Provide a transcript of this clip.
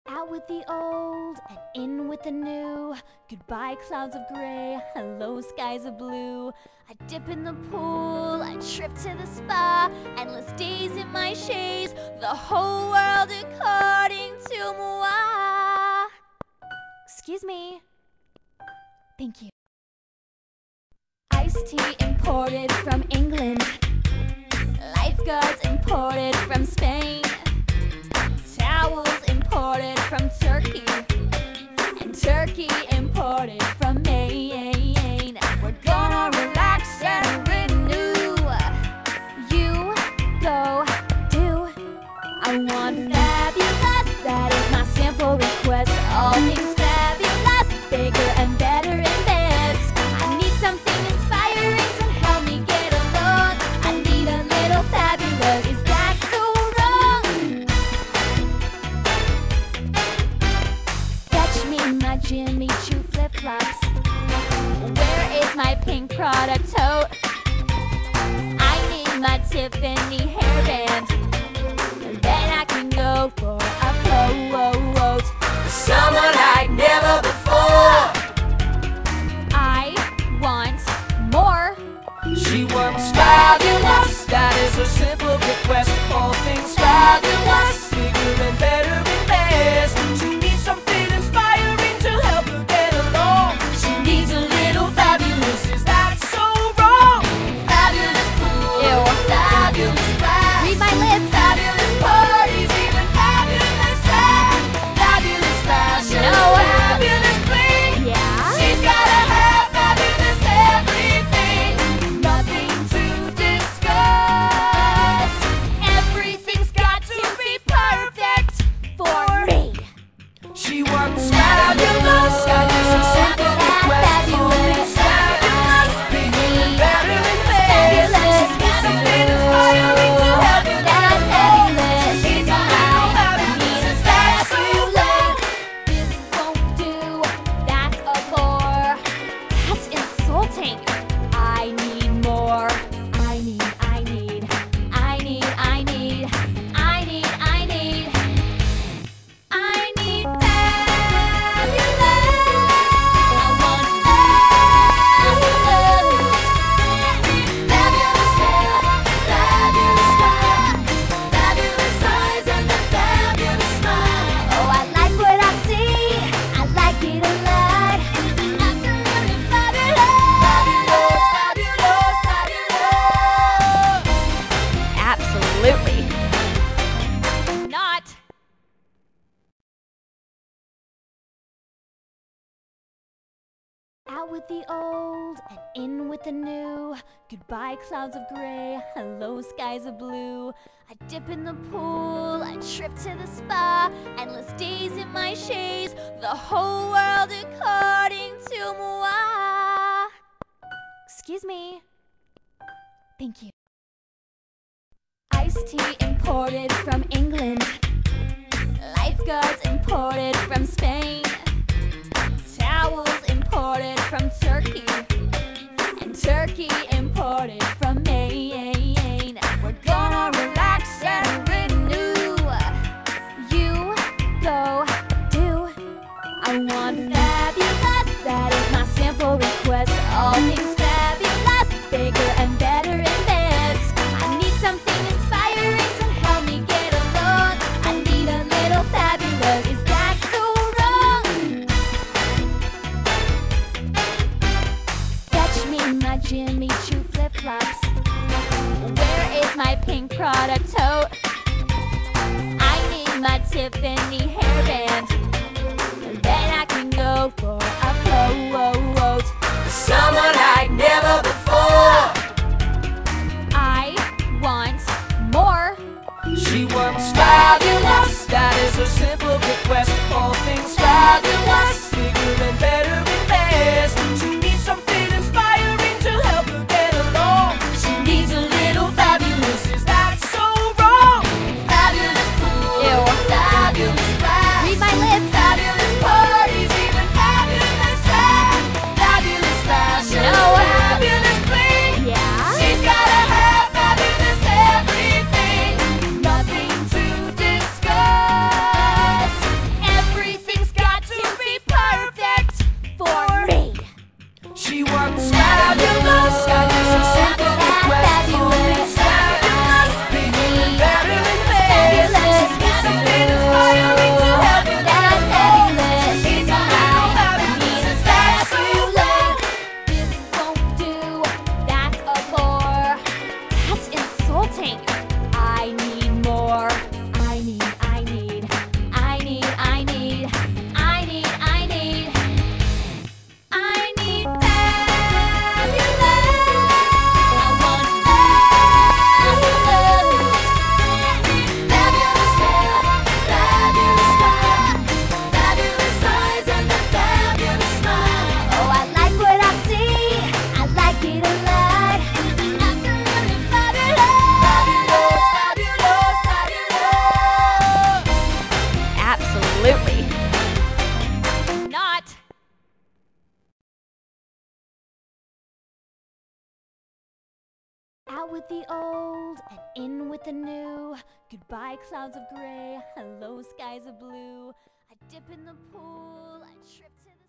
Out with the old and in with the new. Goodbye clouds of gray, hello skies of blue. I dip in the pool, I trip to the spa. Endless days in my shades, the whole world according to moi. Excuse me. Thank you. Iced tea imported from England. Lifeguards imported from Spain. Towels imported from Turkey, and Turkey imported from Maine. We're gonna relax and renew. You go do. I want fabulous, that is my simple request. All things fabulous, bigger and better and best. I need something inspiring to help me get along. I need a little fabulous, is that so wrong? Fetch me my Jimmy Choo flip-flops. Where is my pink Prada tote? I need my Tiffany hairband, and then I can go for a float. Someone like never before. I want more. She wants fabulous, that is a simple request. All things fabulous, bigger and better and best. She needs something inspiring to help her get along. She needs a little fabulous, is that so wrong? Fabulous pool, Ew. fabulous class. Read my lips. Fabulous parties, even fabulous drag. Fabulous fashion, No. fabulous bling. Yeah? She's gotta have fabulous everything. Nothing to discuss. Everything's got to be perfect for me. She wants fabulous, that is a simple request. Always fabulous, bigger and better and best. She needs something inspiring to help you get along. She needs a little fabulous, is that so wrong? This won't do. That's a bore. That's insulting. I need more. I need fabulous. I want Fabulous hair, fabulous style, fabulous eyes and a fabulous smile. Oh, I like what I see. I like it a lot. Absolutely fabulous. Absolutely not. Out with the old and in with the new. Goodbye clouds of gray, hello skies of blue. I dip in the pool, I trip to the spa. Endless days in my shades, the whole world according to moi. Excuse me. Thank you. Iced tea imported from England. Lifeguards imported from Spain. Towels imported from Turkey, and Turkey imported from Maine. We're gonna relax and renew. You go do. I want fabulous, that is my simple request. All things fabulous, bigger and better and best. I need something inspiring to help me get along. I need a little fabulous, is that so wrong? Fetch me my Jimmy Choo flip-flops. Where is my pink Prada tote? I need my Tiffany hairband, and then I can go for a float. Someone like never before. I want more. She wants fabulous, that is a simple request. All things fabulous, bigger and better and best. She needs something inspiring to help her get along. She needs a little fabulous, is that so wrong? Fabulous pool, Ew. fabulous class. Read my lips. Absolutely. Not. Out with the old and in with the new. Goodbye clouds of gray, hello skies of blue. I dip in the pool, I trip to the